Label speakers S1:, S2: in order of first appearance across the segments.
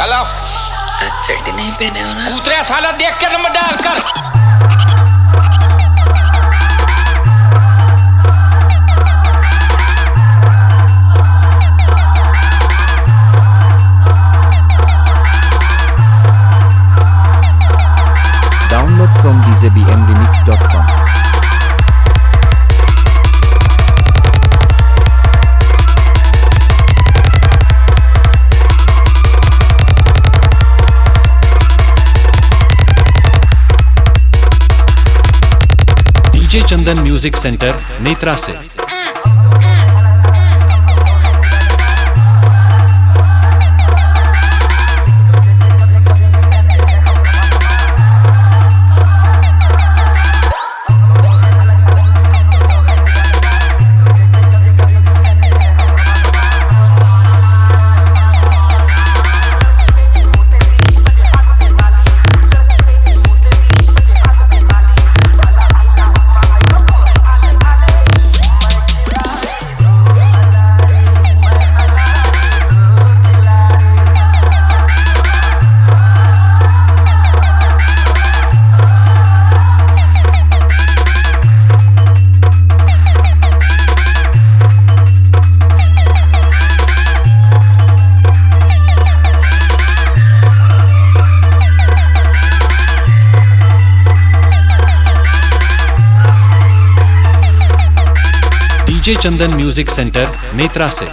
S1: Hello,
S2: चड्डी नहीं पहने हो ना?
S1: कूतरे साला देख के नंबर डाल कर।
S3: Download from djbmremix.com.
S4: DJ Chandan music centre Netra से। DJ Chandan music centre Netra से।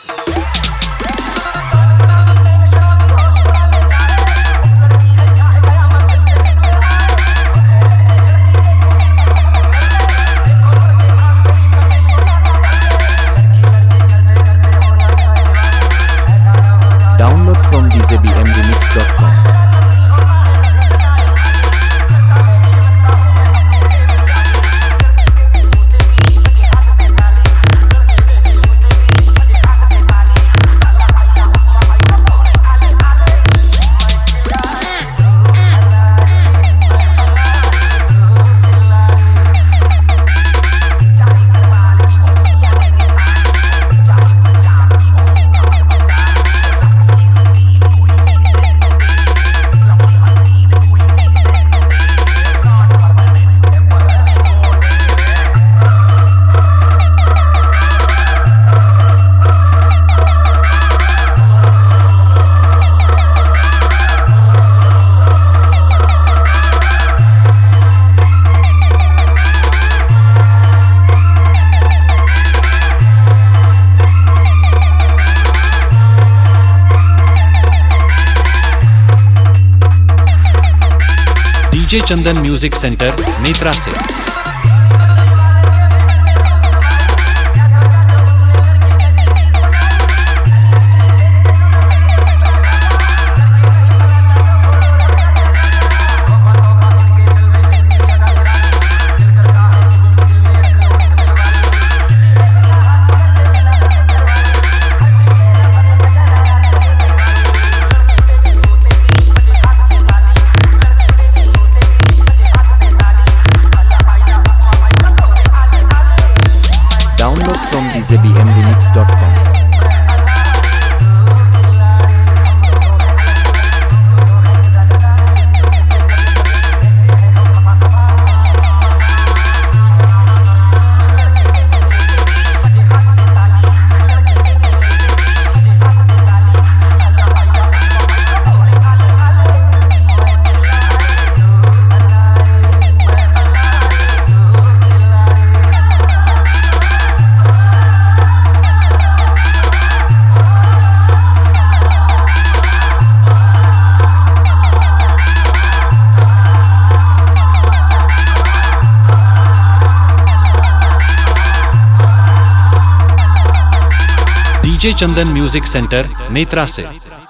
S3: Download from djbmremix.com.
S4: DJ Chandan music centre Netra से।
S3: Download from djbmremix.com. DJ Chandan music centre Netra से।